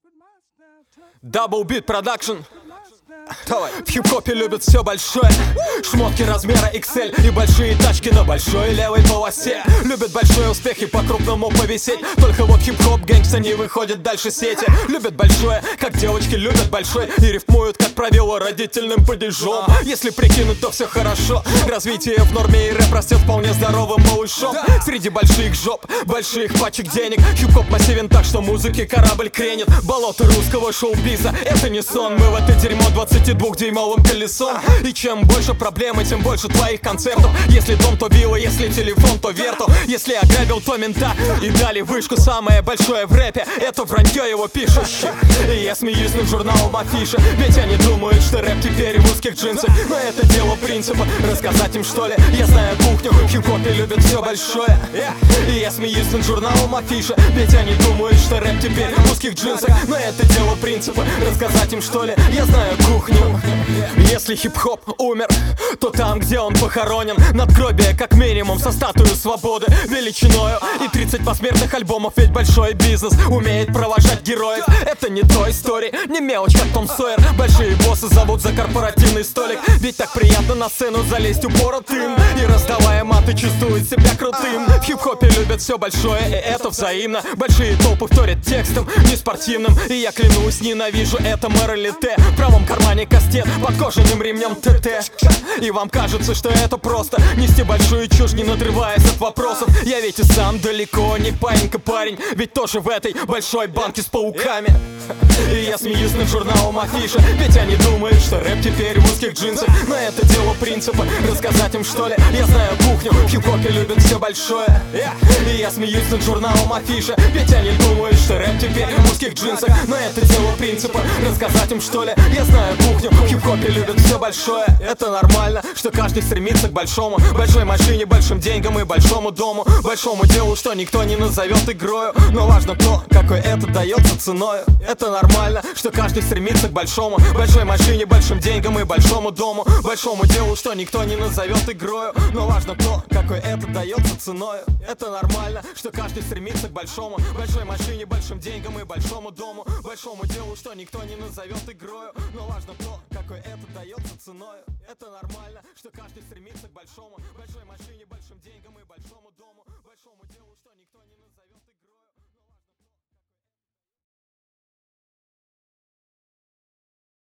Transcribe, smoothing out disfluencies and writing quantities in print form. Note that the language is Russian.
Double Beat Production. Давай. В хип-хопе любят все большое. Шмотки размера XL и большие тачки на большой левой полосе. Любят большой успех и по-крупному повисеть. Только вот хип-хоп гэнгста не выходит дальше сети. Любят большое, как девочки любят большой. И рифмуют, как правило, родительным падежом. Если прикинуть, то все хорошо. Развитие в норме и рэп растет вполне здоровым малышом. Среди больших жоп, больших пачек денег. Хип-хоп массивен так, что музыки корабль кренит. Болото русского шоу-биза, это не сон. Мы в это дерьмо 22-дюймовым колесом. И чем больше проблемы, тем больше твоих концертов. Если дом, то вилла, если телефон, то верту. Если ограбил, то мента и дали вышку. Самое большое в рэпе — это вранье его пишущих. И я смеюсь над журналом афиши, ведь они думают, что рэп теперь в узких джинсах. Но это дело принципа, рассказать им что ли? Я знаю кухню, в хип-хопе любят все большое. И я смеюсь над журналом афиши, ведь они думают, что рэп теперь в узких джинсах. Но это дело принципа, рассказать им что ли? Я знаю кухню. Если хип-хоп умер, то там, где он похоронен, надгробие как минимум со статуей свободы величиною. И 30 посмертных альбомов, ведь большой бизнес умеет провожать героев. Это не той истории, не мелочь, как Том Сойер. Большие боссы зовут за корпоративный столик, ведь так приятно на сцену залезть упоротым и, раздавая маты, чувствует себя крутым. В хип-хопе любят все большое, и это взаимно. Большие толпы вторят текстом неспортивным. И я клянусь, ненавижу это моралите. В правом кармане кастет, под кожаным ремнем ТТ. И вам кажется, что это просто нести большую чушь, не надрываясь от вопросов. Я ведь и сам далеко не парень, ведь тоже в этой большой банке с пауками. И я смеюсь над журналом афиши, ведь они думают, что рэп теперь в узких джинсах. Но это дело принципа, рассказать им что ли? Я знаю кухню, в хип-хопе любят все большое. И я смеюсь над журналом афиши, ведь они думают, что рэп теперь в узких джинсах. Но это дело принципа, рассказать им что ли? Я знаю кухню, в хип-хопе любят все большое. Это нормально, что каждый стремится к большому. Большой машине, большим деньгам и большому дому. Большому делу, что никто не назовет игрою. Но важно то, какой это дается ценою. Это нормально, что каждый стремится к большому. Большой машине, большим деньгам и большому дому. Большому делу, что никто не назовет игрою. Но важно то, какой это дается ценою. Это нормально, что каждый стремится к большому. Большой машине, большим деньгам и большому дому. Большому делу, что никто не назовет игрою. Но важно то, какой это дается ценою. Это нормально, что каждый стремится к большому. Большой машине, большим деньгам и большому дому. Большому делу, что никто не назовет игрой.